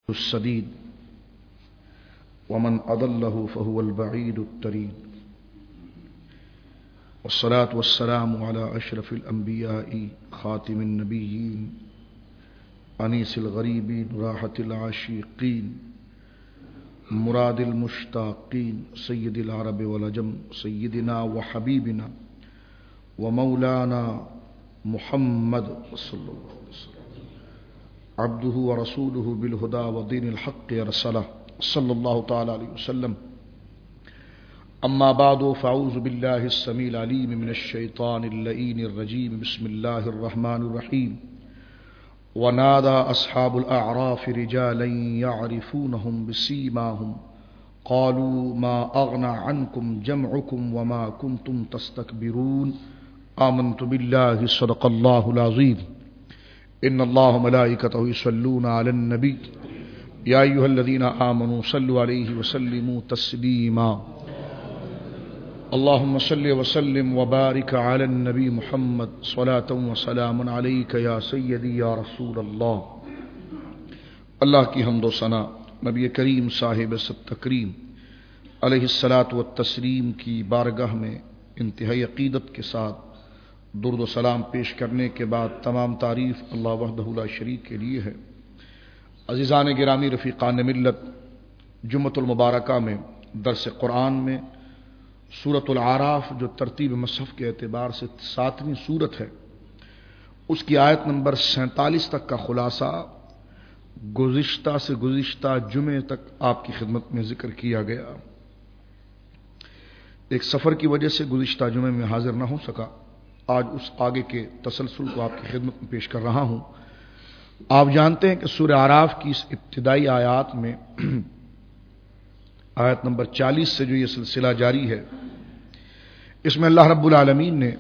السديد ومن أضله فهو البعيد التريد والصلاة والسلام على أشرف الأنبياء خاتم النبيين أنيس الغريبين راحة العاشقين مراد المشتاقين سيد العرب والعجم سيدنا وحبيبنا ومولانا محمد صلى الله عليه وسلم عبده ورسوله بالهدى ودين الحق أرسله صلى الله تعالى عليه وسلم. أما بعد فأعوذ بالله السميع العليم من الشيطان اللئيم الرجيم. بسم الله الرحمن الرحيم. ونادى أصحاب الأعراف رجالا يعرفونهم بسيماهم قالوا ما أغنى عنكم جمعكم وما كنتم تستكبرون آمنت بالله صدق الله العظيم. إن الله ملائكته يصلون على النبي يا أيها الذين آمنوا صلوا عليه وسلموا تسليما. اللهم صل وسلم وبارك على النبي محمد صلاة وسلام عليك يا سيدي يا رسول اللہ. اللہ کی حمد و ثنا نبی کریم صاحب ست تکریم علیہ الصلاۃ والتسلیم کی بارگاہ میں انتہائی عقیدت کے ساتھ درود و سلام پیش کرنے کے بعد تمام تعریف اللہ وحدہ لا شریک کے لیے ہے. عزیزان گرامی رفیقان ملت، جمعۃ المبارکہ میں درس قرآن میں سورۃ الاعراف جو ترتیب مصحف کے اعتبار سے 7ویں سورت ہے، اس کی آیت نمبر 47 تک کا خلاصہ گزشتہ جمعے تک آپ کی خدمت میں ذکر کیا گیا. ایک سفر کی وجہ سے گزشتہ جمعے میں حاضر نہ ہو سکا. آج اس آگے کے تسلسل کو آپ کی خدمت میں پیش کر رہا ہوں. آپ جانتے ہیں کہ سورہ اعراف کی اس ابتدائی آیات میں آیت نمبر 40 سے جو یہ سلسلہ جاری ہے، اس میں اللہ رب العالمین نے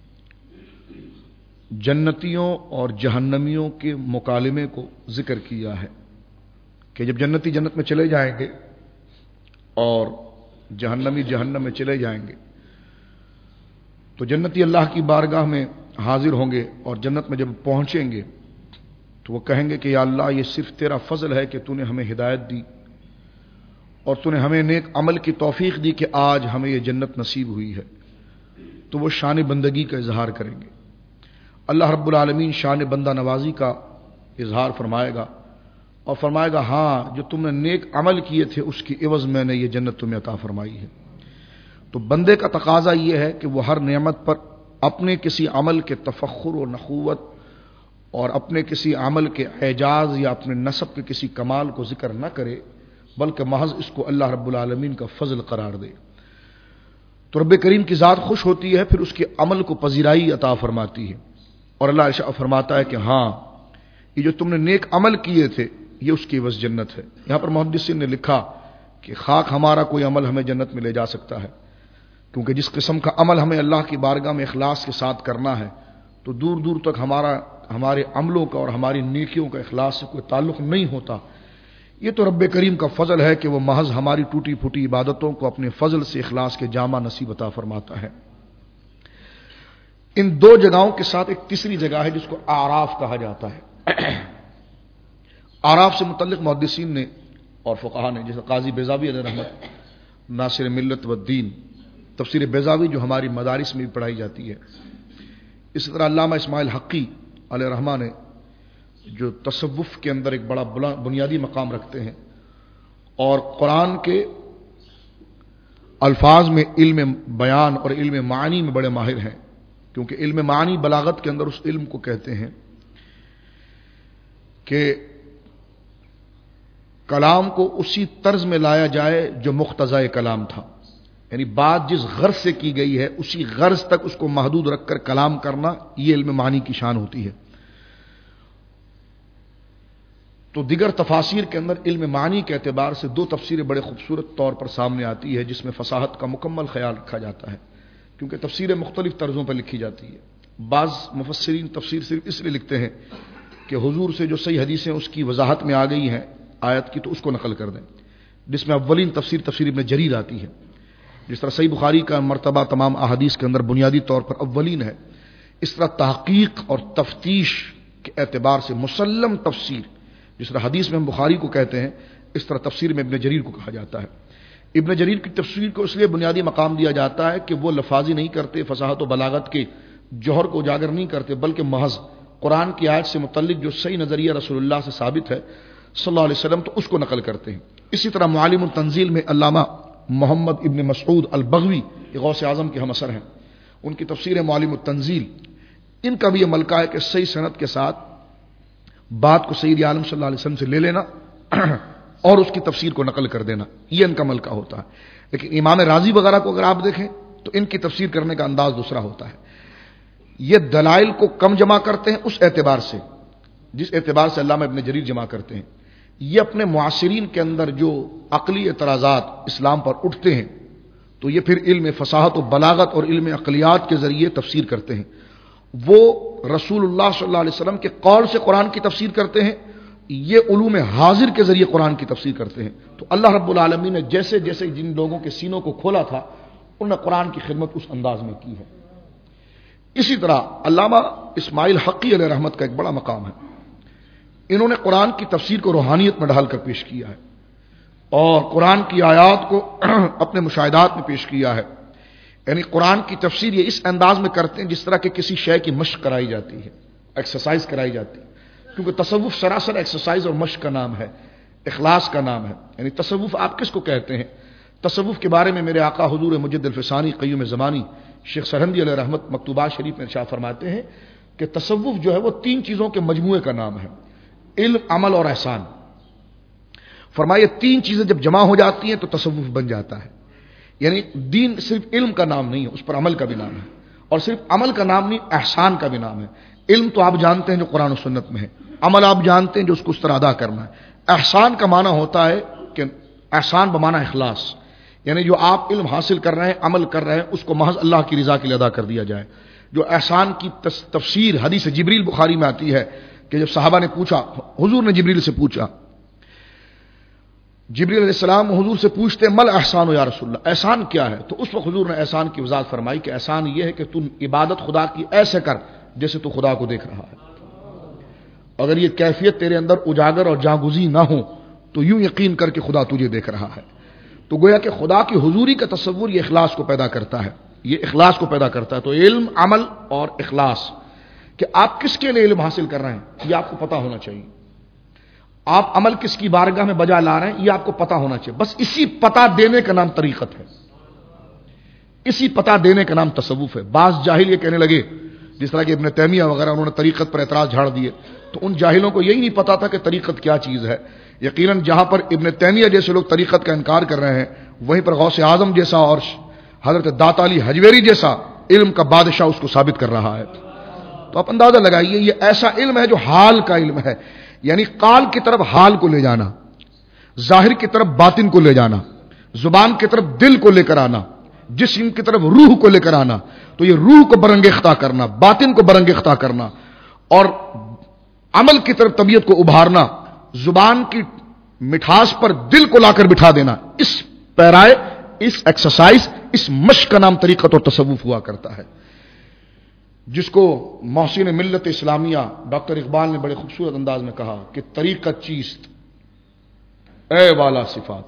جنتیوں اور جہنمیوں کے مکالمے کو ذکر کیا ہے کہ جب جنتی جنت میں چلے جائیں گے اور جہنمی جہنم میں چلے جائیں گے تو جنتی اللہ کی بارگاہ میں حاضر ہوں گے اور جنت میں جب پہنچیں گے تو وہ کہیں گے کہ یا اللہ، یہ صرف تیرا فضل ہے کہ تو نے ہمیں ہدایت دی اور تو نے ہمیں نیک عمل کی توفیق دی کہ آج ہمیں یہ جنت نصیب ہوئی ہے. تو وہ شان بندگی کا اظہار کریں گے. اللہ رب العالمین شان بندہ نوازی کا اظہار فرمائے گا اور فرمائے گا ہاں، جو تم نے نیک عمل کیے تھے اس کی عوض میں نے یہ جنت تمہیں عطا فرمائی ہے. تو بندے کا تقاضا یہ ہے کہ وہ ہر نعمت پر اپنے کسی عمل کے تفخر و نخوت اور اپنے کسی عمل کے اعجاز یا اپنے نسب کے کسی کمال کو ذکر نہ کرے، بلکہ محض اس کو اللہ رب العالمین کا فضل قرار دے. تو رب کریم کی ذات خوش ہوتی ہے، پھر اس کے عمل کو پذیرائی عطا فرماتی ہے اور اللہ ارشاد فرماتا ہے کہ ہاں، یہ جو تم نے نیک عمل کیے تھے یہ اس کی عوض جنت ہے. یہاں پر محدثین نے لکھا کہ خاک ہمارا کوئی عمل ہمیں جنت میں لے جا سکتا ہے، کیونکہ جس قسم کا عمل ہمیں اللہ کی بارگاہ میں اخلاص کے ساتھ کرنا ہے تو دور دور تک ہمارے عملوں کا اور ہماری نیکیوں کا اخلاص سے کوئی تعلق نہیں ہوتا. یہ تو رب کریم کا فضل ہے کہ وہ محض ہماری ٹوٹی پھوٹی عبادتوں کو اپنے فضل سے اخلاص کے جامع نصیب عطا فرماتا ہے. ان دو جگہوں کے ساتھ ایک تیسری جگہ ہے جس کو اعراف کہا جاتا ہے. اعراف سے متعلق محدثین نے اور فقہاء نے، جیسے قاضی بیضاوی علیہ رحمت ناصر ملت و الدین، تفسیر بیضاوی جو ہماری مدارس میں بھی پڑھائی جاتی ہے، اسی طرح علامہ اسماعیل حقی علیہ رحمہ نے جو تصوف کے اندر ایک بڑا بنیادی مقام رکھتے ہیں اور قرآن کے الفاظ میں علم بیان اور علم معانی میں بڑے ماہر ہیں، کیونکہ علم معانی بلاغت کے اندر اس علم کو کہتے ہیں کہ کلام کو اسی طرز میں لایا جائے جو مقتضائے کلام تھا، یعنی بات جس غرض سے کی گئی ہے اسی غرض تک اس کو محدود رکھ کر کلام کرنا، یہ علم معانی کی شان ہوتی ہے. تو دیگر تفاسیر کے اندر علم معانی کے اعتبار سے دو تفسیریں بڑے خوبصورت طور پر سامنے آتی ہے جس میں فصاحت کا مکمل خیال رکھا جاتا ہے، کیونکہ تفسیریں مختلف طرزوں پر لکھی جاتی ہے. بعض مفسرین تفسیر صرف اس لیے لکھتے ہیں کہ حضور سے جو صحیح حدیثیں اس کی وضاحت میں آ گئی ہیں آیت کی تو اس کو نقل کر دیں، جس میں اولین تفسیر ابن جریر آتی ہے. جس طرح صحیح بخاری کا مرتبہ تمام احادیث کے اندر بنیادی طور پر اولین ہے، اس طرح تحقیق اور تفتیش کے اعتبار سے مسلم تفسیر جس طرح حدیث میں ہم بخاری کو کہتے ہیں، اس طرح تفسیر میں ابن جریر کو کہا جاتا ہے۔ ابن جریر کی تفسیر کو اس لیے بنیادی مقام دیا جاتا ہے کہ وہ لفاظی نہیں کرتے، فصاحت و بلاغت کے جوہر کو اجاگر نہیں کرتے، بلکہ محض قرآن کی آیت سے متعلق جو صحیح نظریہ رسول اللہ سے ثابت ہے صلی اللہ علیہ وسلم، تو اس کو نقل کرتے ہیں۔ اسی طرح معالم التنزیل میں علامہ محمد ابن مسعود البغوی، یہ غوث اعظم کے ہم اثر ہیں، ان کی تفسیر ہے معالم التنزیل، ان کا بھی یہ ملکہ ہے کہ صحیح سند کے ساتھ بات کو سید عالم صلی اللہ علیہ وسلم سے لے لینا اور اس کی تفسیر کو نقل کر دینا، یہ ان کا ملکہ ہوتا ہے۔ لیکن امام راضی وغیرہ کو اگر آپ دیکھیں تو ان کی تفسیر کرنے کا انداز دوسرا ہوتا ہے۔ یہ دلائل کو کم جمع کرتے ہیں اس اعتبار سے جس اعتبار سے علامہ ابن جریر جمع کرتے ہیں۔ یہ اپنے معاصرین کے اندر جو عقلی اعتراضات اسلام پر اٹھتے ہیں تو یہ پھر علم فصاحت و بلاغت اور علم عقلیات کے ذریعے تفسیر کرتے ہیں۔ وہ رسول اللہ صلی اللہ علیہ وسلم کے قول سے قرآن کی تفسیر کرتے ہیں، یہ علوم حاضر کے ذریعے قرآن کی تفسیر کرتے ہیں۔ تو اللہ رب العالمین نے جیسے جیسے جن لوگوں کے سینوں کو کھولا تھا انہوں نے قرآن کی خدمت اس انداز میں کی ہے۔ اسی طرح علامہ اسماعیل حقی علیہ رحمت کا ایک بڑا مقام ہے، انہوں نے قرآن کی تفسیر کو روحانیت میں ڈھال کر پیش کیا ہے اور قرآن کی آیات کو اپنے مشاہدات میں پیش کیا ہے۔ یعنی قرآن کی تفسیر یہ اس انداز میں کرتے ہیں جس طرح کہ کسی شے کی مشق کرائی جاتی ہے، ایکسرسائز کرائی جاتی ہے، کیونکہ تصوف سراسر ایکسرسائز اور مشق کا نام ہے، اخلاص کا نام ہے۔ یعنی تصوف آپ کس کو کہتے ہیں؟ تصوف کے بارے میں میرے آقا حضور مجد الفسانی قیوم زمانی شیخ سرہندی علیہ رحمت مکتوبات شریف میں ارشاد فرماتے ہیں کہ تصوف جو ہے وہ 3 چیزوں کے مجموعے کا نام ہے، علم، عمل اور احسان۔ فرمایا 3 چیزیں جب جمع ہو جاتی ہیں تو تصوف بن جاتا ہے۔ یعنی دین صرف علم کا نام نہیں ہے، اس پر عمل کا بھی نام ہے، اور صرف عمل کا نام نہیں، احسان کا بھی نام ہے۔ علم تو آپ جانتے ہیں جو قرآن و سنت میں ہے، عمل آپ جانتے ہیں جو اس کو اس طرح ادا کرنا ہے۔ احسان کا معنی ہوتا ہے کہ احسان بمعنی اخلاص، یعنی جو آپ علم حاصل کر رہے ہیں، عمل کر رہے ہیں، اس کو محض اللہ کی رضا کے لیے ادا کر دیا جائے۔ جو احسان کی تفسیر حدیث جبریل بخاری میں آتی ہے کہ جب صحابہ نے پوچھا، حضور نے جبریل سے پوچھا، جبریل علیہ السلام حضور سے پوچھتے مل احسان یا رسول اللہ، احسان کیا ہے؟ تو اس وقت حضور نے احسان کی وضاحت فرمائی کہ احسان یہ ہے کہ تم عبادت خدا کی ایسے کر جیسے تو خدا کو دیکھ رہا ہے۔ اگر یہ کیفیت تیرے اندر اجاگر اور جاگزی نہ ہو تو یوں یقین کر کے خدا تجھے دیکھ رہا ہے۔ تو گویا کہ خدا کی حضوری کا تصور یہ اخلاص کو پیدا کرتا ہے، یہ اخلاص کو پیدا کرتا ہے۔ تو علم، عمل اور اخلاص، کہ آپ کس کے لیے علم حاصل کر رہے ہیں یہ آپ کو پتا ہونا چاہیے، آپ عمل کس کی بارگاہ میں بجا لا رہے ہیں یہ آپ کو پتا ہونا چاہیے۔ بس اسی پتا دینے کا نام طریقت ہے، اسی پتا دینے کا نام تصوف ہے۔ بعض جاہل یہ کہنے لگے، جس طرح کہ ابن تیمیہ وغیرہ انہوں نے طریقت پر اعتراض جھاڑ دیے، تو ان جاہلوں کو یہی نہیں پتا تھا کہ طریقت کیا چیز ہے۔ یقیناً جہاں پر ابن تیمیہ جیسے لوگ طریقت کا انکار کر رہے ہیں، وہیں پر غوث اعظم جیسا اور حضرت داتا علی حجویری جیسا علم کا بادشاہ اس کو ثابت کر رہا ہے۔ تو آپ اندازہ لگائیے، یہ ایسا علم ہے جو حال کا علم ہے، یعنی قال کی طرف حال کو لے جانا، ظاہر کی طرف باطن کو لے جانا، زبان کی طرف دل کو لے کر آنا، جسم کی طرف روح کو لے کر آنا۔ تو یہ روح کو برانگیختہ کرنا، باطن کو برانگیختہ کرنا، اور عمل کی طرف طبیعت کو ابھارنا، زبان کی مٹھاس پر دل کو لا کر بٹھا دینا، اس پیرائے، اس ایکسرسائز، اس مشق کا نام طریقت اور تصوف ہوا کرتا ہے، جس کو محسن ملت اسلامیہ ڈاکٹر اقبال نے بڑے خوبصورت انداز میں کہا کہ طریقت چیست اے والا صفات۔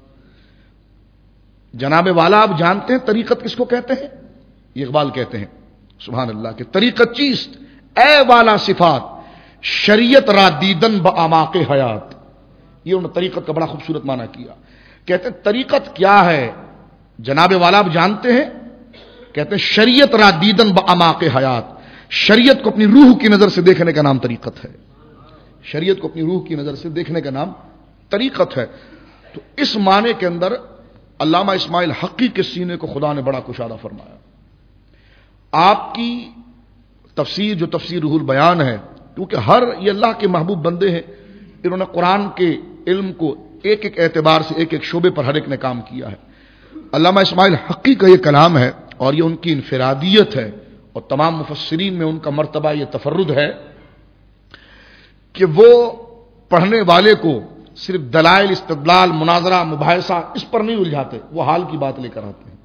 جناب والا آپ جانتے ہیں طریقت کس کو کہتے ہیں؟ یہ اقبال کہتے ہیں سبحان اللہ کہ طریقت چیست اے والا صفات شریعت را دیدن باعماق حیات۔ یہ انہوں نے طریقت کا بڑا خوبصورت معنی کیا، کہتے ہیں طریقت کیا ہے جناب والا آپ جانتے ہیں؟ کہتے ہیں شریعت را دیدن باعماق حیات، شریعت کو اپنی روح کی نظر سے دیکھنے کا نام طریقت ہے، شریعت کو اپنی روح کی نظر سے دیکھنے کا نام طریقت ہے۔ تو اس معنی کے اندر علامہ اسماعیل حقی کے سینے کو خدا نے بڑا کشادہ فرمایا۔ آپ کی تفسیر جو تفسیر روح البیان ہے، کیونکہ یہ اللہ کے محبوب بندے ہیں، انہوں نے قرآن کے علم کو ایک ایک اعتبار سے ایک ایک شعبے پر ہر ایک نے کام کیا ہے۔ علامہ اسماعیل حقی کا یہ کلام ہے اور یہ ان کی انفرادیت ہے، اور تمام مفسرین میں ان کا مرتبہ یہ تفرد ہے کہ وہ پڑھنے والے کو صرف دلائل، استدلال، مناظرہ، مباحثہ اس پر نہیں الجھاتے، وہ حال کی بات لے کر آتے ہیں،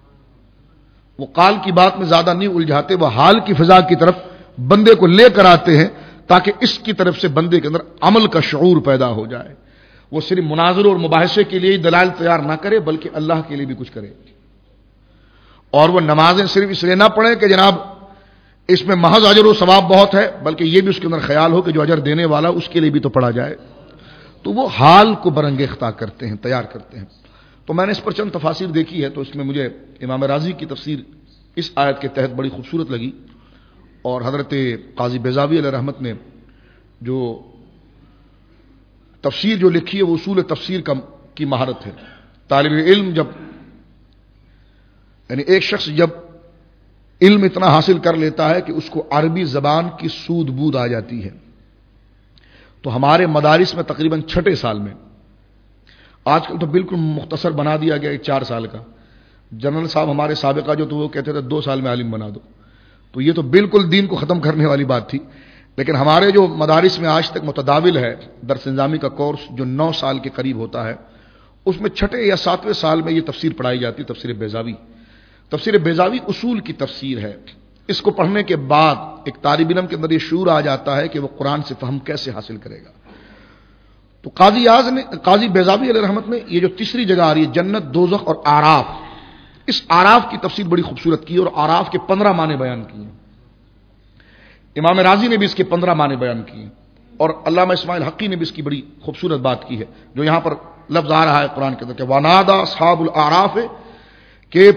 وہ قال کی بات میں زیادہ نہیں الجھاتے، وہ حال کی فضا کی طرف بندے کو لے کر آتے ہیں تاکہ اس کی طرف سے بندے کے اندر عمل کا شعور پیدا ہو جائے، وہ صرف مناظروں اور مباحثے کے لیے دلائل تیار نہ کرے بلکہ اللہ کے لیے بھی کچھ کرے، اور وہ نمازیں صرف اس لیے نہ پڑھیں کہ جناب اس میں محض اجر و ثواب بہت ہے، بلکہ یہ بھی اس کے اندر خیال ہو کہ جو اجر دینے والا اس کے لیے بھی تو پڑھا جائے، تو وہ حال کو برنگ اختیار کرتے ہیں، تیار کرتے ہیں۔ تو میں نے اس پر چند تفاسیر دیکھی ہے، تو اس میں مجھے امام رازی کی تفسیر اس آیت کے تحت بڑی خوبصورت لگی، اور حضرت قاضی بیضاوی علیہ رحمت نے جو تفسیر جو لکھی ہے وہ اصول تفسیر کی مہارت ہے۔ طالب علم جب یعنی ایک شخص جب علم اتنا حاصل کر لیتا ہے کہ اس کو عربی زبان کی سود بود آ جاتی ہے، تو ہمارے مدارس میں تقریباً 6 سال میں، آج کل تو بالکل مختصر بنا دیا گیا 4 سال کا، جنرل صاحب ہمارے سابقہ جو تو وہ کہتے تھے 2 سال میں عالم بنا دو، تو یہ تو بالکل دین کو ختم کرنے والی بات تھی۔ لیکن ہمارے جو مدارس میں آج تک متداول ہے درس نظامی کا کورس جو 9 سال کے قریب ہوتا ہے، اس میں 6 یا 7ویں سال میں یہ تفسیر پڑھائی جاتی ہے، تفسیر بیضاوی۔ تفسیر بیضاوی اصول کی تفسیر ہے، اس کو پڑھنے کے بعد ایک طالب علم کے اندر یہ شعور آ جاتا ہے کہ وہ قرآن سے فہم کیسے حاصل کرے گا۔ تو قاضی بیضاوی علیہ رحمت نے یہ جو تیسری جگہ آ رہی ہے جنت، دوزخ اور آراف، اس آراف کی تفسیر بڑی خوبصورت کی اور آراف کے 15 معنی بیان کیے۔ امام رازی نے بھی اس کے 15 معنی بیان کیے، اور علامہ اسماعیل حقی نے بھی اس کی بڑی خوبصورت بات کی ہے، جو یہاں پر لفظ آ رہا ہے قرآن کے اندر کہ وَنَادَى أَصْحَابُ الْأَعْرَافِ، کہ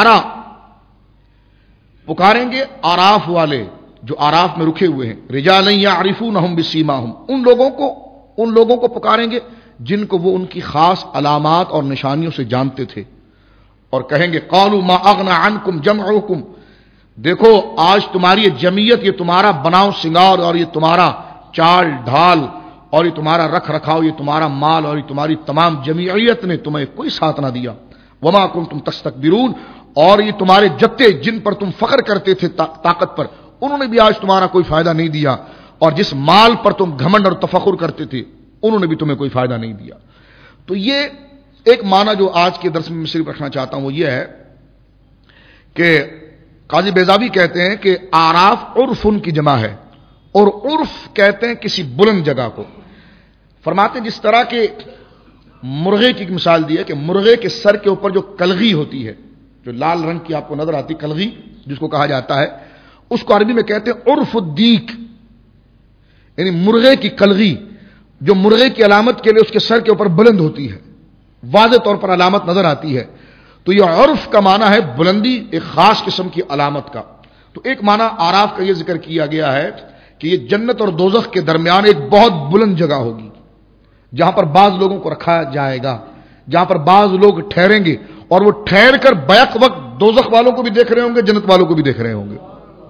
پکاریں گے آراف والے جو آراف میں رکھے ہوئے ہیں، رِجَالًا يَعْرِفُونَهُمْ بِسِيمَاهُمْ، ان لوگوں کو پکاریں گے جن کو وہ ان کی خاص علامات اور نشانیوں سے جانتے تھے، اور کہیں گے قَالُوا مَا أَغْنَى عَنْكُمْ جَمْعُكُمْ، دیکھو آج تمہاری یہ جمعیت، یہ تمہارا بناؤ سنگار اور یہ تمہارا چال ڈھال اور یہ تمہارا رکھ رکھاؤ، یہ تمہارا مال اور یہ تمہاری تمام جمعیت نے تمہیں کوئی ساتھ نہ دیا، وما کنتم تستکبرون، اور یہ تمہارے جتے جن پر تم فخر کرتے تھے طاقت پر، انہوں نے بھی آج تمہارا کوئی فائدہ نہیں دیا، اور جس مال پر تم گھمنڈ اور تفخر کرتے تھے انہوں نے بھی تمہیں کوئی فائدہ نہیں دیا۔ تو یہ ایک معنی جو آج کے درس میں صرف رکھنا چاہتا ہوں وہ یہ ہے کہ قاضی بیضاوی کہتے ہیں کہ آراف عرفن کی جمع ہے، اور عرف کہتے ہیں کسی بلند جگہ کو۔ فرماتے ہیں جس طرح کے مرغے کی مثال دی ہے کہ مرغے کے سر کے اوپر جو کلغی ہوتی ہے، جو لال رنگ کی آپ کو نظر آتی کلغی جس کو کہا جاتا ہے، اس کو عربی میں کہتے ہیں عرف الدیک، یعنی مرغے کی کلغی جو مرغے کی علامت کے لیے اس کے سر کے اوپر بلند ہوتی ہے، واضح طور پر علامت نظر آتی ہے، تو یہ عرف کا معنی ہے بلندی، ایک خاص قسم کی علامت کا۔ تو ایک معنی آراف کا یہ ذکر کیا گیا ہے کہ یہ جنت اور دوزخ کے درمیان ایک بہت بلند جگہ ہوگی، جہاں پر بعض لوگوں کو رکھا جائے گا، جہاں پر بعض لوگ ٹھہریں گے، اور وہ ٹھہر کر بیک وقت دوزخ والوں کو بھی دیکھ رہے ہوں گے، جنت والوں کو بھی دیکھ رہے ہوں گے۔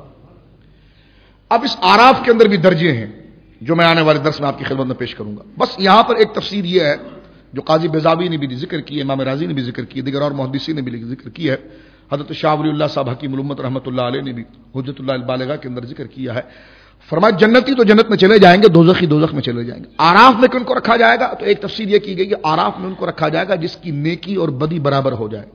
اب اس آراف کے اندر بھی درجے ہیں جو میں آنے والے درس میں آپ کی خدمت میں پیش کروں گا۔ بس یہاں پر ایک تفسیر یہ ہے جو قاضی بیضاوی نے بھی ذکر کی ہے، امام رازی نے بھی ذکر کی ہے، دیگر اور محدثین نے بھی ذکر کی ہے، حضرت شاہ ولی اللہ صاحب حکیم الامت رحمۃ اللہ علیہ نے بھی حجت اللہ البالغہ کے اندر ذکر کیا ہے۔ فرمایا جنتی تو جنت میں چلے جائیں گے، دوزخی دوزخ میں چلے جائیں گے۔ آراف میں کن کو رکھا جائے گا؟ تو ایک تفسیر یہ کی گئی کہ آراف میں ان کو رکھا جائے گا جس کی نیکی اور بدی برابر ہو جائے،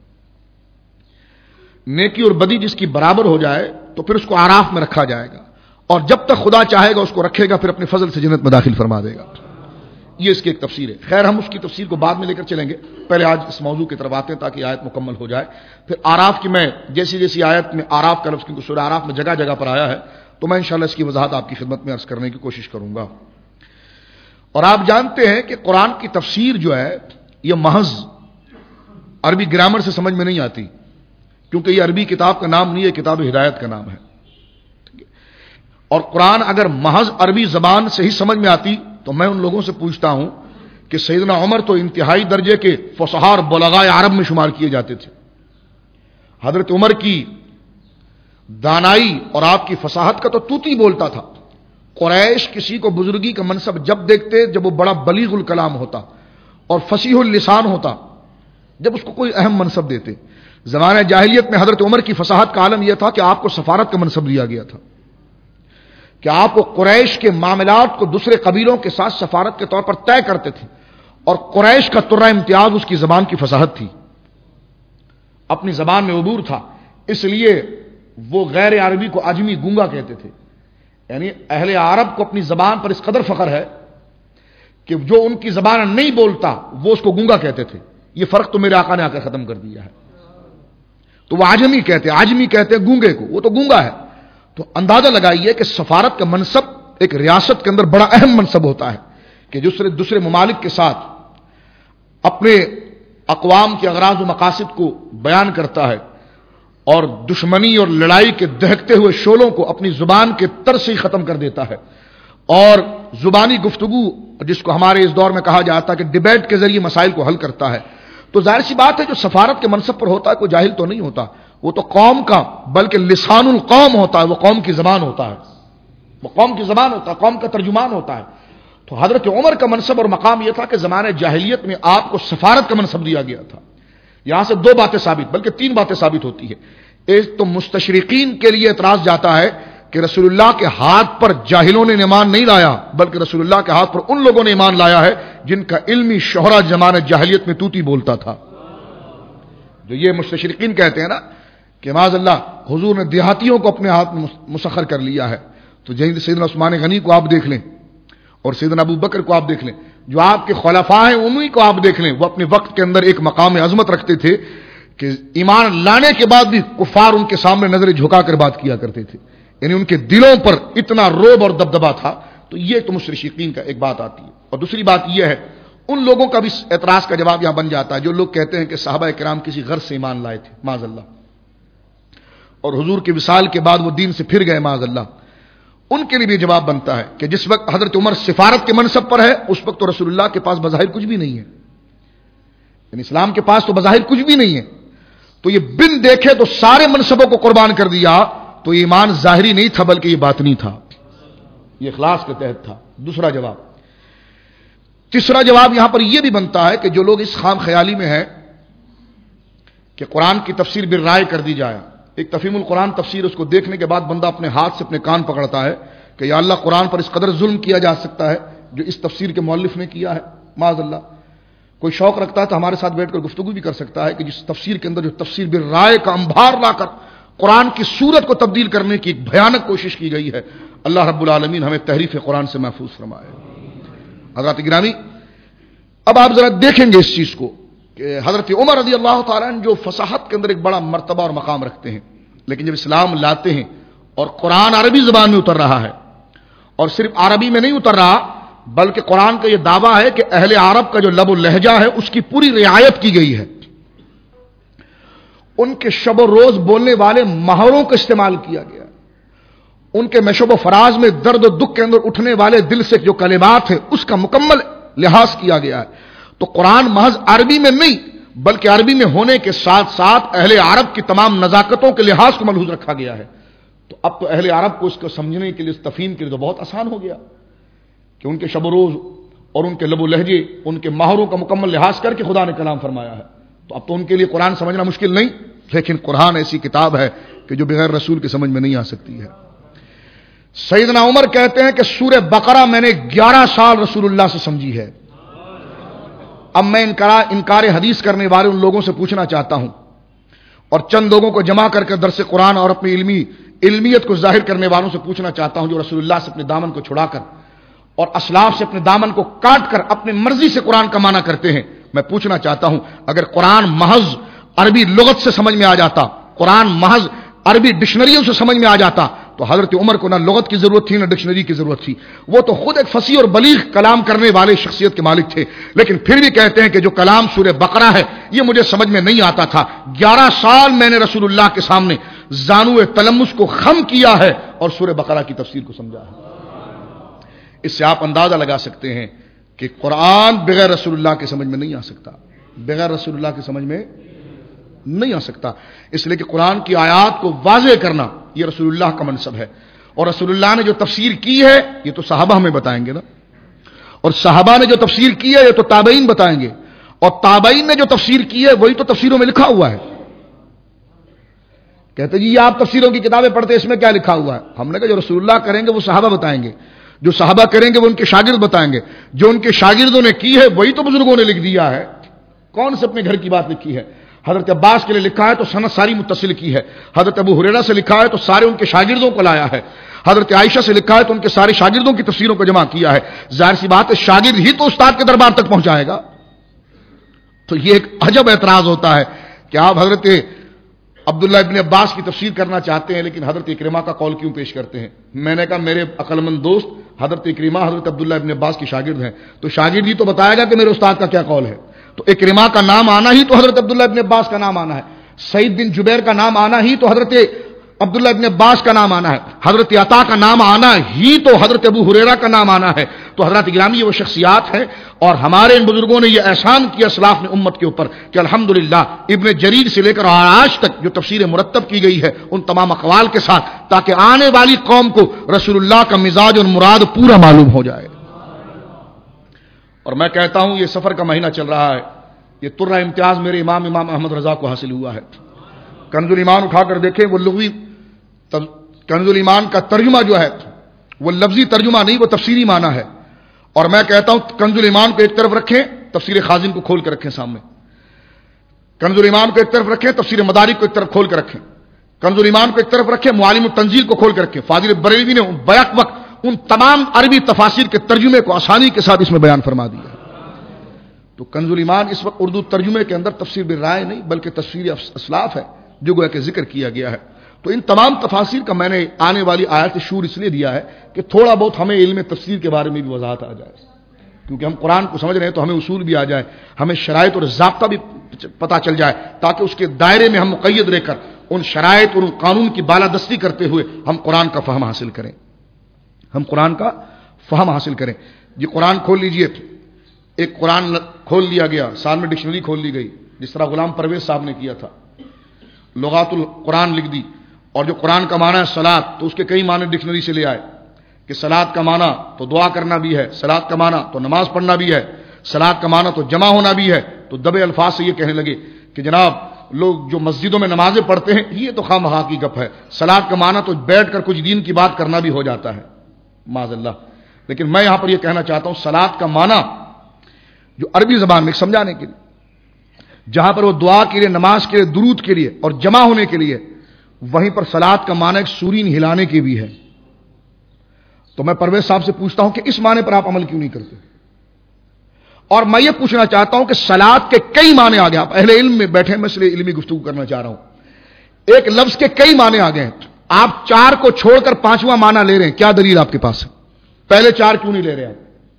نیکی اور بدی جس کی برابر ہو جائے تو پھر اس کو آراف میں رکھا جائے گا، اور جب تک خدا چاہے گا اس کو رکھے گا، پھر اپنے فضل سے جنت میں داخل فرما دے گا۔ یہ اس کی ایک تفسیر ہے۔ خیر ہم اس کی تفسیر کو بعد میں لے کر چلیں گے، پہلے آج اس موضوع کی طرف آتے ہیں تاکہ آیت مکمل ہو جائے۔ پھر آراف کی میں جیسی آیت میں آراف کا لفظ کیونکہ سورہ آراف میں جگہ جگہ پر آیا ہے تو میں انشاءاللہ اس کی وضاحت آپ کی خدمت میں عرض کرنے کی کوشش کروں گا۔ اور آپ جانتے ہیں کہ قرآن کی تفسیر جو ہے یہ محض عربی گرامر سے سمجھ میں نہیں آتی، کیونکہ یہ عربی کتاب کا نام نہیں ہے، کتاب ہدایت کا نام ہے۔ اور قرآن اگر محض عربی زبان سے ہی سمجھ میں آتی تو میں ان لوگوں سے پوچھتا ہوں کہ سیدنا عمر تو انتہائی درجے کے فصحاء اور بلغاء عرب میں شمار کیے جاتے تھے۔ حضرت عمر کی دانائی اور آپ کی فصاحت کا تو توتی بولتا تھا۔ قریش کسی کو بزرگی کا منصب جب دیکھتے جب وہ بڑا بلیغ الکلام ہوتا اور فصیح اللسان ہوتا، جب اس کو کوئی اہم منصب دیتے۔ زمانہ جاہلیت میں حضرت عمر کی فصاحت کا عالم یہ تھا کہ آپ کو سفارت کا منصب دیا گیا تھا، کہ آپ کو قریش کے معاملات کو دوسرے قبیلوں کے ساتھ سفارت کے طور پر طے کرتے تھے، اور قریش کا ترہ امتیاز اس کی زبان کی فصاحت تھی، اپنی زبان میں عبور تھا، اس لیے وہ غیر عربی کو عجمی گونگا کہتے تھے۔ یعنی اہل عرب کو اپنی زبان پر اس قدر فخر ہے کہ جو ان کی زبان نہیں بولتا وہ اس کو گونگا کہتے تھے. یہ فرق تو میرے آقا نے آ کر ختم کر دیا ہے. تو وہ عجمی کہتے ہیں گونگے کو, وہ تو گونگا ہے. تو اندازہ لگائیے کہ سفارت کا منصب ایک ریاست کے اندر بڑا اہم منصب ہوتا ہے کہ دوسرے ممالک کے ساتھ اپنے اقوام کے اغراض و مقاصد کو بیان کرتا ہے اور دشمنی اور لڑائی کے دہکتے ہوئے شعلوں کو اپنی زبان کے تر سے ہی ختم کر دیتا ہے, اور زبانی گفتگو جس کو ہمارے اس دور میں کہا جاتا ہے کہ ڈیبیٹ کے ذریعے مسائل کو حل کرتا ہے. تو ظاہر سی بات ہے جو سفارت کے منصب پر ہوتا ہے کوئی جاہل تو نہیں ہوتا, وہ تو قوم کا بلکہ لسان القوم ہوتا ہے, وہ قوم کی زبان ہوتا ہے, قوم کا ترجمان ہوتا ہے. تو حضرت عمر کا منصب اور مقام یہ تھا کہ زمانے جاہلیت میں آپ کو سفارت کا منصب دیا گیا تھا. یہاں سے دو باتیں ثابت, بلکہ تین باتیں ثابت ہوتی ہے. ایک تو مستشرقین کے لیے اعتراض جاتا ہے کہ رسول اللہ کے ہاتھ پر جاہلوں نے ایمان نہیں لایا, بلکہ رسول اللہ کے ہاتھ پر ان لوگوں نے ایمان لایا ہے جن کا علمی شہرہ زمانے جاہلیت میں توتی بولتا تھا. جو یہ مستشرقین کہتے ہیں نا کہ معاذ اللہ حضور نے دیہاتیوں کو اپنے ہاتھ میں مسخر کر لیا ہے, تو سیدنا عثمان غنی کو آپ دیکھ لیں اور سیدنا ابو بکر کو آپ دیکھ لیں, جو آپ کے خلفاء ہیں انہی کو آپ دیکھ لیں, وہ اپنے وقت کے اندر ایک مقام عظمت رکھتے تھے کہ ایمان لانے کے بعد بھی کفار ان کے سامنے نظریں جھکا کر بات کیا کرتے تھے, یعنی ان کے دلوں پر اتنا روب اور دبدبا تھا. تو یہ تو مستشرقین کا ایک بات آتی ہے. اور دوسری بات یہ ہے ان لوگوں کا بھی اعتراض کا جواب یہاں بن جاتا ہے جو لوگ کہتے ہیں کہ صحابہ کرام کسی غرض سے ایمان لائے تھے معاذ اللہ, اور حضور کے وصال کے بعد وہ دین سے پھر گئے معاذ اللہ. ان کے لیے بھی جواب بنتا ہے کہ جس وقت حضرت عمر سفارت کے منصب پر ہے اس وقت تو رسول اللہ کے پاس بظاہر کچھ بھی نہیں ہے, یعنی اسلام کے پاس تو بظاہر کچھ بھی نہیں ہے. تو یہ بن دیکھے تو سارے منصبوں کو قربان کر دیا, تو یہ ایمان ظاہری نہیں تھا بلکہ یہ باطنی تھا, یہ اخلاص کے تحت تھا. دوسرا جواب. تیسرا جواب یہاں پر یہ بھی بنتا ہے کہ جو لوگ اس خام خیالی میں ہیں کہ قرآن کی تفسیر بالرائے کر دی جائے, ایک تفہیم القرآن تفسیر اس کو دیکھنے کے بعد بندہ اپنے ہاتھ سے اپنے کان پکڑتا ہے کہ یا اللہ قرآن پر اس قدر ظلم کیا جا سکتا ہے جو اس تفسیر کے مؤلف نے کیا ہے معاذ اللہ. کوئی شوق رکھتا ہے تو ہمارے ساتھ بیٹھ کر گفتگو بھی کر سکتا ہے کہ جس تفسیر کے اندر جو تفسیر بالرائے کا انبار لا کر قرآن کی صورت کو تبدیل کرنے کی ایک بھیانک کوشش کی گئی ہے, اللہ رب العالمین ہمیں تحریف قرآن سے محفوظ فرمائے. حضرات گرامی, اب آپ ذرا دیکھیں گے اس چیز کو کہ حضرت عمر رضی اللہ تعالیٰ عنہ جو فصاحت کے اندر ایک بڑا مرتبہ اور مقام رکھتے ہیں, لیکن جب اسلام لاتے ہیں اور قرآن عربی زبان میں اتر رہا ہے, اور صرف عربی میں نہیں اتر رہا بلکہ قرآن کا یہ دعویٰ ہے کہ اہل عرب کا جو لب و لہجہ ہے اس کی پوری رعایت کی گئی ہے, ان کے شب و روز بولنے والے محاوروں کا استعمال کیا گیا, ان کے مشب و فراز میں درد و دکھ کے اندر اٹھنے والے دل سے جو کلمات ہیں اس کا مکمل لحاظ کیا گیا ہے. تو قرآن محض عربی میں نہیں بلکہ عربی میں ہونے کے ساتھ ساتھ اہل عرب کی تمام نزاکتوں کے لحاظ کو ملحوظ رکھا گیا ہے. تو اب تو اہل عرب کو اس کو سمجھنے کے لیے, اس تفہیم کے لیے تو بہت آسان ہو گیا کہ ان کے شب و روز اور ان کے لب و لہجے ان کے محاوروں کا مکمل لحاظ کر کے خدا نے کلام فرمایا ہے. تو اب تو ان کے لیے قرآن سمجھنا مشکل نہیں, لیکن قرآن ایسی کتاب ہے کہ جو بغیر رسول کے سمجھ میں نہیں آ سکتی ہے. سیدنا عمر کہتے ہیں کہ سورہ بقرہ میں نے 11 سال رسول اللہ سے سمجھی ہے. اب میں انکار حدیث کرنے والے ان لوگوں سے پوچھنا چاہتا ہوں اور چند لوگوں کو جمع کر کے درس قرآن اور اپنی علمیت کو ظاہر کرنے والوں سے پوچھنا چاہتا ہوں جو رسول اللہ سے اپنے دامن کو چھڑا کر اور اسلاف سے اپنے دامن کو کاٹ کر اپنی مرضی سے قرآن کا معنی کرتے ہیں. میں پوچھنا چاہتا ہوں اگر قرآن محض عربی لغت سے سمجھ میں آ جاتا, قرآن محض عربی ڈکشنریوں سے سمجھ میں آ جاتا تو حضرت عمر کو نہ لغت کی ضرورت تھی نہ ڈکشنری کی ضرورت تھی. وہ تو خود ایک فصیح اور بلیغ کلام کرنے والے شخصیت کے مالک تھے, لیکن پھر بھی کہتے ہیں کہ جو کلام سورہ بقرہ ہے یہ مجھے سمجھ میں نہیں آتا تھا. 11 سال میں نے رسول اللہ کے سامنے زانو تلمس کو خم کیا ہے اور سورہ بقرہ کی تفسیر کو سمجھا ہے. اس سے آپ اندازہ لگا سکتے ہیں کہ قرآن بغیر رسول اللہ کے سمجھ میں نہیں آ سکتا, بغیر رسول اللہ کے سمجھ میں نہیں آ سکتا. اس لیے کہ قرآن کی آیات کو واضح کرنا یہ رسول اللہ کا منصب ہے, اور رسول اللہ نے جو تفسیر کی ہے یہ تو صحابہ ہمیں بتائیں گے نا, اور صحابہ نے جو تفسیر کی ہے یہ تو تابعین بتائیں گے, اور تابعین نے جو تفسیر کی ہے وہی تو تفسیروں میں لکھا ہوا ہے. کہتے جی یہ آپ تفسیروں کی کتابیں پڑھتے اس میں کیا لکھا ہوا ہے؟ ہم نے کہا جو رسول اللہ کریں گے وہ صحابہ بتائیں گے, جو صحابہ کریں گے وہ ان کے شاگرد بتائیں گے, جو ان کے شاگردوں نے کی ہے وہی تو بزرگوں نے لکھ دیا ہے. کون سے اپنے گھر کی بات لکھی ہے؟ حضرت عباس کے لیے لکھا ہے تو سند ساری متصل کی ہے, حضرت ابو ہریرہ سے لکھا ہے تو سارے ان کے شاگردوں کو لایا ہے, حضرت عائشہ سے لکھا ہے تو ان کے سارے شاگردوں کی تفسیروں کو جمع کیا ہے. ظاہر سی بات ہے شاگرد ہی تو استاد کے دربار تک پہنچائے گا. تو یہ ایک عجب اعتراض ہوتا ہے کہ آپ حضرت عبداللہ ابن عباس کی تفسیر کرنا چاہتے ہیں لیکن حضرت اکرمہ کا قول کیوں پیش کرتے ہیں. میں نے کہا میرے عقل مند دوست حضرت اکرمہ حضرت عبداللہ ابن عباس کی شاگرد ہیں, تو شاگرد ہی تو بتائے گا کہ میرے استاد کا کیا قول ہے. تو اکرمہ کا نام آنا ہی تو حضرت عبداللہ ابن عباس کا نام آنا ہے, سعید بن جبیر کا نام آنا ہی تو حضرت عبداللہ ابن عباس کا نام آنا ہے, حضرت عطا کا نام آنا ہی تو حضرت ابو ہریرہ کا نام آنا ہے. تو حضرات گرامی یہ وہ شخصیات ہیں اور ہمارے ان بزرگوں نے یہ احسان کیا اسلاف نے امت کے اوپر کہ الحمدللہ ابن جریر سے لے کر آج تک جو تفسیر مرتب کی گئی ہے ان تمام اقوال کے ساتھ, تاکہ آنے والی قوم کو رسول اللہ کا مزاج اور مراد پورا معلوم ہو جائے. اور میں کہتا ہوں یہ سفر کا مہینہ چل رہا ہے, یہ ترہ امتیاز میرے امام احمد رضا کو حاصل ہوا ہے. کنز الایمان اٹھا کر دیکھیں, وہ لغوی کنز الایمان کا ترجمہ جو ہے وہ لفظی ترجمہ نہیں, وہ تفسیری معنی ہے. اور میں کہتا ہوں کنز الایمان کو ایک طرف رکھیں, تفسیر خازن کو کھول کر رکھیں سامنے. کنز الایمان کو ایک طرف رکھیں, تفسیر مدارک کو ایک طرف کھول کر رکھیں. کنز الایمان کو ایک طرف رکھیں, معالم التنزیل کو کھول کر رکھیں. فاضل بریلوی نے بیک وقت ان تمام عربی تفاسیر کے ترجمے کو آسانی کے ساتھ اس میں بیان فرما دیا. تو کنز الایمان اس وقت اردو ترجمے کے اندر تفسیر بالرائے نہیں بلکہ تفسیر اسلاف ہے جو گویا کہ ذکر کیا گیا ہے. تو ان تمام تفاسیر کا میں نے آنے والی آیت شور اس لیے دیا ہے کہ تھوڑا بہت ہمیں علم تفسیر کے بارے میں بھی وضاحت آ جائے, کیونکہ ہم قرآن کو سمجھ رہے ہیں تو ہمیں اصول بھی آ جائے, ہمیں شرائط اور ضابطہ بھی پتہ چل جائے, تاکہ اس کے دائرے میں ہم مقید رہ کر ان شرائط اور ان قانون کی بالادستی کرتے ہوئے ہم قرآن کا فہم حاصل کریں. ہم قرآن کا فہم حاصل کریں. یہ قرآن کھول لیجئے, ایک قرآن کھول لیا گیا, سال میں ڈکشنری کھول لی گئی, جس طرح غلام پرویز صاحب نے کیا تھا, لغات القرآن لکھ دی. اور جو قرآن کا معنی ہے صلاۃ, تو اس کے کئی معنی ڈکشنری سے لے آئے کہ صلاۃ کا معنی تو دعا کرنا بھی ہے, صلاۃ کا معنی تو نماز پڑھنا بھی ہے, صلاۃ کا معنی تو جمع ہونا بھی ہے. تو دبے الفاظ سے یہ کہنے لگے کہ جناب لوگ جو مسجدوں میں نمازیں پڑھتے ہیں یہ تو خواہ مخواہ کی گپ ہے, صلاۃ کا معنی تو بیٹھ کر کچھ دین کی بات کرنا بھی ہو جاتا ہے معاذ اللہ. لیکن میں یہاں پر یہ کہنا چاہتا ہوں صلاۃ کا معنی جو عربی زبان میں سمجھانے کے لیے, جہاں پر وہ دعا کے لیے, نماز کے لیے, درود کے لیے اور جمع ہونے کے لیے, وہیں پر صلاۃ کا معنی ایک سورین ہلانے کی بھی ہے. تو میں پرویز صاحب سے پوچھتا ہوں کہ اس معنی پر آپ عمل کیوں نہیں کرتے؟ اور میں یہ پوچھنا چاہتا ہوں کہ صلاۃ کے کئی معنی آ گئے, آپ اہل علم میں بیٹھے, میں اس لیے علمی گفتگو کرنا چاہ رہا ہوں. ایک لفظ کے کئی معنی آ گئے ہیں, آپ 4 کو چھوڑ کر 5واں معنی لے رہے ہیں, کیا دلیل آپ کے پاس ہے؟ پہلے 4 کیوں نہیں لے رہے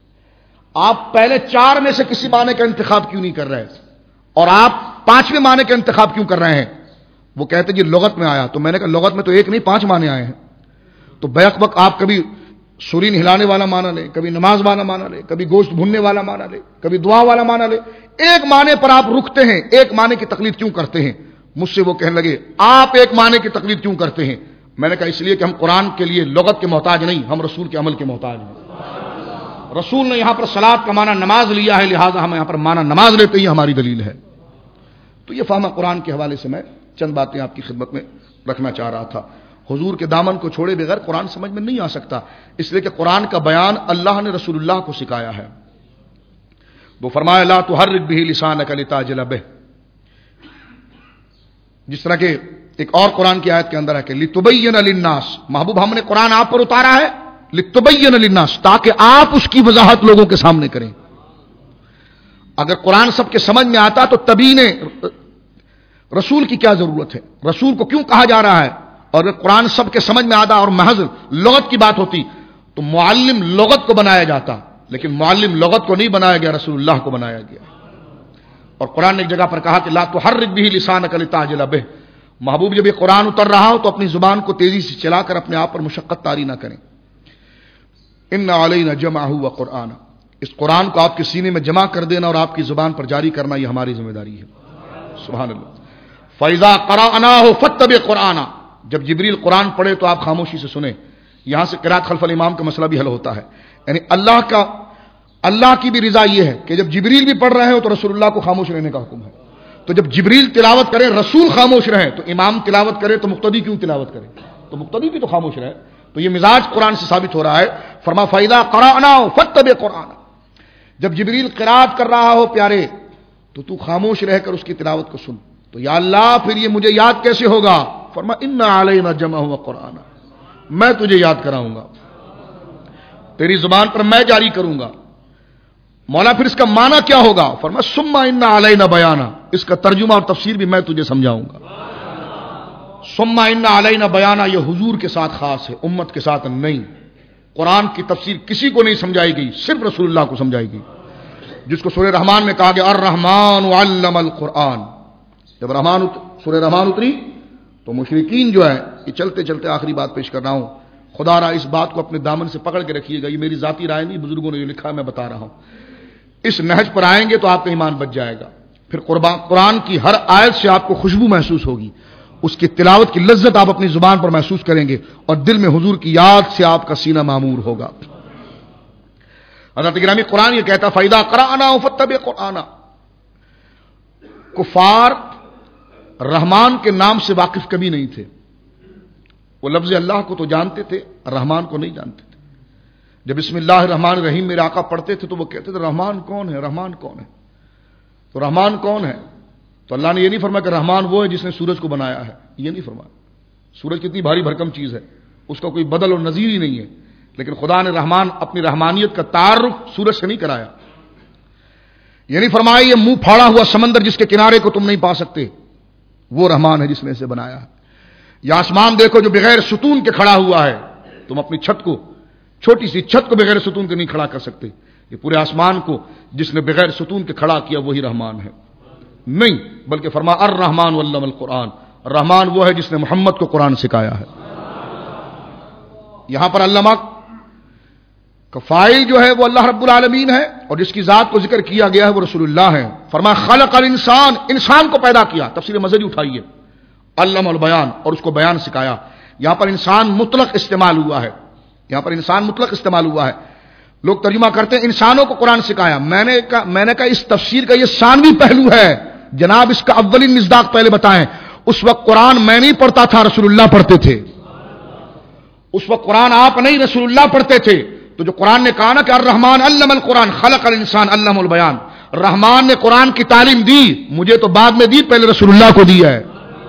آپ پہلے 4 میں سے کسی معنی کا انتخاب کیوں نہیں کر رہے اور آپ 5ویں معنی کا انتخاب کیوں کر رہے ہیں؟ وہ کہتے جی لغت میں آیا. تو میں نے کہا لغت میں تو 1 نہیں 5 معنی آئے ہیں. تو بیک وقت آپ کبھی سورین ہلانے والا معنی لیں, کبھی نماز والا معنی لیں, کبھی گوشت بھوننے والا معنی لیں, کبھی دعا والا معنی لیں. ایک معنی پر آپ رکتے ہیں, ایک معنی کی تقلید کیوں کرتے ہیں؟ مجھ سے وہ کہنے لگے آپ ایک معنی کی تقلید کیوں کرتے ہیں؟ میں نے کہا اس لیے کہ ہم قرآن کے لیے لغت کے محتاج نہیں, ہم رسول کے عمل کے محتاج ہیں. رسول نے یہاں پر صلاۃ کا معنی نماز لیا ہے, لہذا ہم یہاں پر معنی نماز لیتے ہی ہماری دلیل ہے. تو یہ فہم قرآن کے حوالے سے میں چند باتیں آپ کی خدمت میں رکھنا چاہ رہا تھا. حضور کے دامن کو چھوڑے بغیر قرآن سمجھ میں نہیں آ سکتا, اس لیے کہ قرآن کا بیان اللہ نے رسول اللہ کو سکھایا ہے. وہ فرمایا لا تحرک به لسانک لتعجل به, جس طرح کہ ایک اور قرآن کی آیت کے اندر ہے کہ لتبین للناس, محبوب ہم نے قرآن آپ پر اتارا ہے لتبین للناس, تاکہ آپ اس کی وضاحت لوگوں کے سامنے کریں. اگر قرآن سب کے سمجھ میں آتا تو تبین رسول کی کیا ضرورت ہے, رسول کو کیوں کہا جا رہا ہے؟ اور اگر قرآن سب کے سمجھ میں آتا اور محض لغت کی بات ہوتی تو معلم لغت کو بنایا جاتا, لیکن معلم لغت کو نہیں بنایا گیا, رسول اللہ کو بنایا گیا. اور قرآن نے ایک جگہ پر کہا کہ لا تحرک به لسانک لتعجل به, محبوب جب یہ قرآن اتر رہا ہو تو اپنی زبان کو تیزی سے چلا کر اپنے آپ پر مشقت طاری نہ کریں. ان علینا جمعہ وقرآن, اس قرآن کو آپ کے سینے میں جمع کر دینا اور آپ کی زبان پر جاری کرنا یہ ہماری ذمہ داری ہے. سبحان اللہ. فَإِذَا قَرَأْنَاهُ فَاتَّبِعْ قُرْآنَهُ, جب جبریل قرآن پڑھے تو آپ خاموشی سے سنیں. یہاں سے قرات خلف الامام کا مسئلہ بھی حل ہوتا ہے. یعنی اللہ کی بھی رضا یہ ہے کہ جب جبریل بھی پڑھ رہے ہو تو رسول اللہ کو خاموش رہنے کا حکم ہے. تو جب جبریل تلاوت کرے رسول خاموش رہے, تو امام تلاوت کرے تو مقتدی کیوں تلاوت کرے؟ تو مقتدی بھی تو خاموش رہے. تو یہ مزاج قرآن سے ثابت ہو رہا ہے. فرما فَإِذَا قَرَأْنَاهُ فَاتَّبِعْ قُرْآنَهُ, جب جبریل قرات کر رہا ہو پیارے تو خاموش رہ کر اس کی تلاوت کو سن. تو یا اللہ پھر یہ مجھے یاد کیسے ہوگا؟ فرما ان علینا جمعہ وقرآن, میں تجھے یاد کراؤں گا، تیری زبان پر میں جاری کروں گا۔ مولا پھر اس کا معنی کیا ہوگا؟ فرمایا ثم ان علینا بیانا، اس کا ترجمہ اور تفسیر بھی میں تجھے سمجھاؤں گا۔ ثم ان علینا بیانا یہ حضور کے ساتھ خاص ہے، امت کے ساتھ نہیں۔ قرآن کی تفسیر کسی کو نہیں سمجھائی گئی، صرف رسول اللہ کو سمجھائی گئی، جس کو سورہ رحمان میں کہا گیا الرحمن علم القرآن۔ جب سورہ رحمان اتری تو مشرکین جو ہے، یہ چلتے چلتے آخری بات پیش کر رہا ہوں، خدا را اس بات کو اپنے دامن سے پکڑ کے رکھیے گا، یہ میری ذاتی رائے نہیں، بزرگوں نے جو لکھا میں بتا رہا ہوں۔ اس نہج پر آئیں گے تو آپ کا ایمان بچ جائے گا، پھر قرآن کی ہر آیت سے آپ کو خوشبو محسوس ہوگی، اس کی تلاوت کی لذت آپ اپنی زبان پر محسوس کریں گے، اور دل میں حضور کی یاد سے آپ کا سینہ معمور ہوگا۔ حضرت گرامی قرآن یہ کہتا فَإِذَا قَرَأْنَاهُ فَاتَّبِعْ قُرْآنَهُ۔ کفار رحمان کے نام سے واقف کبھی نہیں تھے، وہ لفظ اللہ کو تو جانتے تھے، رحمان کو نہیں جانتے تھے۔ جب بسم اللہ الرحمن الرحیم میرے آقا پڑھتے تھے تو وہ کہتے تھے رحمان کون ہے، رحمان کون ہے؟ تو رحمان کون ہے؟ تو اللہ نے یہ نہیں فرمایا کہ رحمان وہ ہے جس نے سورج کو بنایا ہے، یہ نہیں فرمایا۔ سورج کتنی بھاری بھرکم چیز ہے، اس کا کوئی بدل اور نظیر ہی نہیں ہے، لیکن خدا نے رحمان اپنی رحمانیت کا تعارف سورج سے نہیں کرایا۔ یہ نہیں فرمایا یہ منہ پھاڑا ہوا سمندر جس کے کنارے کو تم نہیں پا سکتے، وہ رحمان ہے جس نے اسے بنایا ہے۔ یا آسمان دیکھو جو بغیر ستون کے کھڑا ہوا ہے، تم اپنی چھت کو، چھوٹی سی چھت کو بغیر ستون کے نہیں کھڑا کر سکتے، یہ پورے آسمان کو جس نے بغیر ستون کے کھڑا کیا وہی رحمان ہے۔ نہیں، بلکہ فرما الرحمن علم القرآن، رحمان وہ ہے جس نے محمد کو قرآن سکھایا ہے۔ یہاں پر علامہ کا فاعل جو ہے وہ اللہ رب العالمین ہے، اور جس کی ذات کو ذکر کیا گیا ہے وہ رسول اللہ ہے۔ فرمایا خلق الانسان، انسان کو پیدا کیا، تفسیر مزری اٹھائیے، علم البیان، اور اس کو بیان سکھایا۔ یہاں پر انسان مطلق استعمال ہوا ہے، یہاں پر انسان مطلق استعمال ہوا ہے۔ لوگ ترجمہ کرتے ہیں انسانوں کو قرآن سکھایا، میں نے کہا اس تفسیر کا یہ ثانوی پہلو ہے جناب، اس کا اولین مصداق پہلے بتائیں۔ اس وقت قرآن میں نہیں پڑھتا تھا، رسول اللہ پڑھتے تھے۔ اس وقت قرآن آپ نہیں، رسول اللہ پڑھتے تھے۔ تو جو قرآن نے کہا نا کہ الرحمن علم القرآن خلق الانسان علم البیان، رحمان نے قرآن کی تعلیم دی، مجھے تو بعد میں دی، پہلے رسول اللہ کو دی ہے۔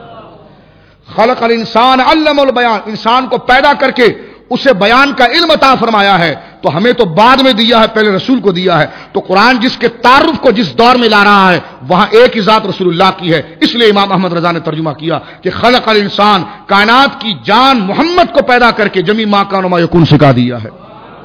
خلق الانسان علم البیان، انسان کو پیدا کر کے اسے بیان کا علم عطا فرمایا ہے، تو ہمیں تو بعد میں دیا ہے، پہلے رسول کو دیا ہے۔ تو قرآن جس کے تعارف کو جس دور میں لا رہا ہے وہاں ایک ہی ذات رسول اللہ کی ہے، اس لیے امام احمد رضا نے ترجمہ کیا کہ خلق الانسان، کائنات کی جان محمد کو پیدا کر کے جمی ما کان وما یکون سکھا دیا ہے۔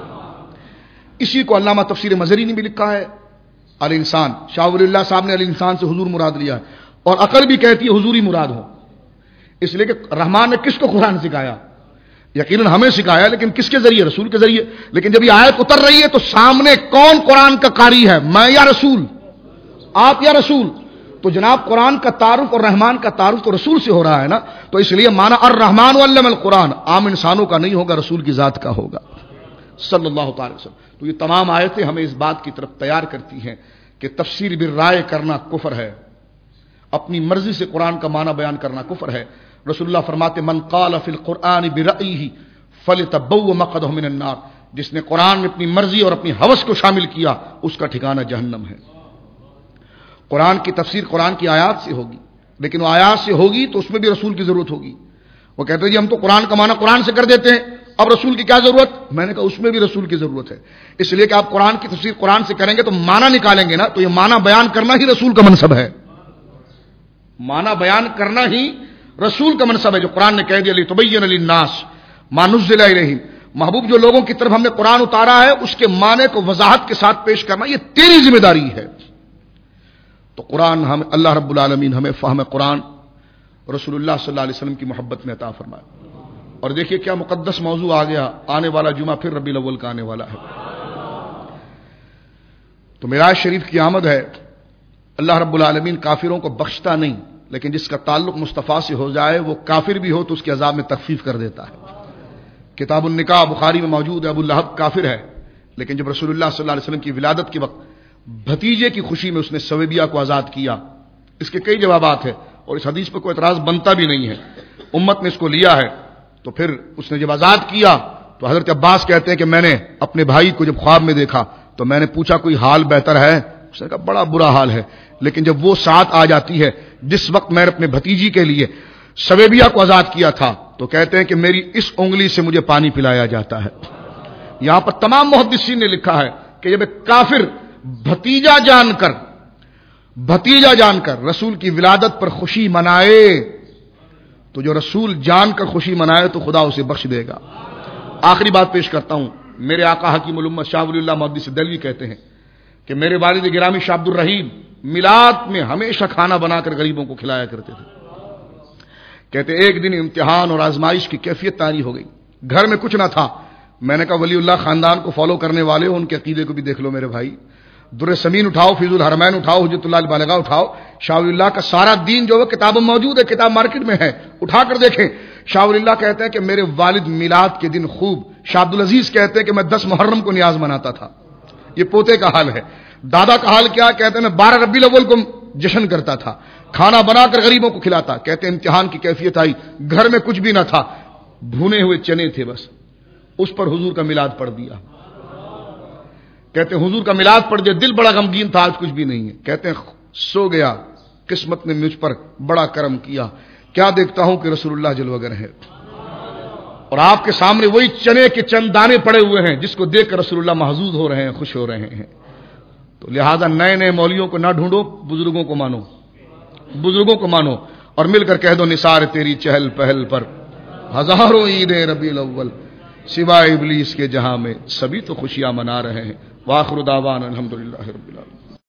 اسی کو علامہ تفسیر مزری نے بھی لکھا ہے، الانسان، شاہ ولی اللہ صاحب نے الانسان سے حضور مراد لیا ہے، اور عقل بھی کہتی ہے حضوری مراد ہو، اس لیے کہ رحمان نے کس کو قرآن سکھایا؟ یقیناً ہمیں سکھایا، لیکن کس کے ذریعے؟ رسول کے ذریعے۔ لیکن جب یہ آیت اتر رہی ہے تو سامنے کون قرآن کا قاری ہے؟ میں یا رسول؟ آپ یا رسول؟ تو جناب قرآن کا تعارف اور رحمان کا تعارف تو رسول سے ہو رہا ہے نا، تو اس لیے مانا الرحمن علم القرآن عام انسانوں کا نہیں ہوگا، رسول کی ذات کا ہوگا صلی اللہ تعالی وسلم۔ تو یہ تمام آیتیں ہمیں اس بات کی طرف تیار کرتی ہیں کہ تفسیر بالرائے کرنا کفر ہے، اپنی مرضی سے قرآن کا معنی بیان کرنا کفر ہے۔ رسول اللہ فرماتے من قال فی القرآن برأیہ فلتبوأ مقعدہ من النار، جس نے قرآن میں اپنی مرضی اور اپنی ہوس کو شامل کیا اس کا ٹھکانہ جہنم ہے۔ قرآن کی تفسیر قرآن کی آیات سے ہوگی، لیکن وہ آیات سے ہوگی تو اس میں بھی رسول کی ضرورت ہوگی۔ وہ کہتے ہیں جی ہم تو قرآن کا معنی قرآن سے کر دیتے ہیں، اب رسول کی کیا ضرورت؟ میں نے کہا اس میں بھی رسول کی ضرورت ہے، اس لیے کہ آپ قرآن کی تفسیر قرآن سے کریں گے تو معنی نکالیں گے نا، تو یہ معنی بیان کرنا ہی رسول کا منصب ہے، معنی بیان کرنا ہی رسول کا منصب ہے، جو قرآن نے کہہ دیا لتبین للناس ما نزل الیہم، محبوب جو لوگوں کی طرف ہم نے قرآن اتارا ہے اس کے معنی کو وضاحت کے ساتھ پیش کرنا یہ تیری ذمہ داری ہے۔ تو قرآن ہم اللہ رب العالمین ہمیں فہم قرآن رسول اللہ صلی اللہ علیہ وسلم کی محبت میں عطا فرمائے۔ اور دیکھیے کیا مقدس موضوع آ گیا، آنے والا جمعہ پھر ربیع الاول کا آنے والا ہے، تو معراج شریف کی آمد ہے۔ اللہ رب العالمین کافروں کو بخشتا نہیں، لیکن جس کا تعلق مصطفیٰ سے ہو جائے وہ کافر بھی ہو تو اس کے عذاب میں تخفیف کر دیتا ہے۔ کتاب النکاح بخاری میں موجود ہے، ابو لہب کافر ہے، لیکن جب رسول اللہ صلی اللہ علیہ وسلم کی ولادت کے وقت بھتیجے کی خوشی میں اس نے سویبیہ کو آزاد کیا۔ اس کے کئی جوابات ہیں اور اس حدیث پر کوئی اعتراض بنتا بھی نہیں ہے، امت نے اس کو لیا ہے۔ تو پھر اس نے جب آزاد کیا تو حضرت عباس کہتے ہیں کہ میں نے اپنے بھائی کو جب خواب میں دیکھا تو میں نے پوچھا کوئی حال بہتر ہے؟ اس نے کہا بڑا برا حال ہے، لیکن جب وہ ساتھ آ جاتی ہے جس وقت میں نے اپنے بھتیجی کے لیے سویبیہ کو آزاد کیا تھا تو کہتے ہیں کہ میری اس انگلی سے مجھے پانی پلایا جاتا ہے. یہاں پر تمام محدثین نے لکھا ہے کہ جب ایک کافر بھتیجا جان کر رسول کی ولادت پر خوشی منائے تو جو رسول جان کر خوشی منائے تو خدا اسے بخش دے گا. آخری بات پیش کرتا ہوں. میرے آقا حکیم الامت شاہ ولی اللہ محدث دہلوی کہتے ہیں کہ میرے والد گرامی شاہ عبد الرحیم میلاد میں ہمیشہ کھانا بنا کر غریبوں کو کھلایا کرتے تھے. کہتے ایک دن امتحان اور آزمائش کی کیفیت طاری ہو گئی. گھر میں کچھ نہ تھا. میں نے کہا ولی اللہ خاندان کو فالو کرنے والے ہو, ان کے عقیدے کو بھی دیکھ لو میرے بھائی. در سمین اٹھاؤ, فیض الحرمین اٹھاؤ, حجت اللہ البالغہ اٹھاؤ. شاہ ولی اللہ کا سارا دین جو ہے کتابوں موجود ہے, کتاب مارکیٹ میں ہے, اٹھا کر دیکھیں. شاہ ولی اللہ کہتے ہیں کہ میرے والد میلاد کے دن خوب. شاہ عبد العزیز کہتے ہیں کہ میں 10 محرم کو نیاز مناتا تھا. یہ پوتے کا حال ہے. دادا کا حال کیا؟ کہتے ہیں میں 12 ربیع الاول کو جشن کرتا تھا, کھانا بنا کر غریبوں کو کھلاتا. کہتے ہیں امتحان کی کیفیت آئی, گھر میں کچھ بھی نہ تھا, بھونے ہوئے چنے تھے بس, اس پر حضور کا میلاد پڑھ دیا. کہتے ہیں حضور کا میلاد پڑھ دیا, دل بڑا غمگین تھا, آج کچھ بھی نہیں ہے. کہتے ہیں سو گیا, قسمت نے مجھ پر بڑا کرم کیا, کیا دیکھتا ہوں کہ رسول اللہ جلوگر ہے اور آپ کے سامنے وہی چنے کے چند دانے پڑے ہوئے ہیں جس کو دیکھ کر رسول اللہ محظوظ ہو رہے ہیں, خوش ہو رہے ہیں. تو لہذا نئے نئے مولیوں کو نہ ڈھونڈو, بزرگوں کو مانو, بزرگوں کو مانو اور مل کر کہہ دو نثار تیری چہل پہل پر ہزاروں عیدیں ربیع الاول, سوائے ابلیس کے جہاں میں سبھی تو خوشیاں منا رہے ہیں. وآخر دعوانا الحمدللہ رب العالمین.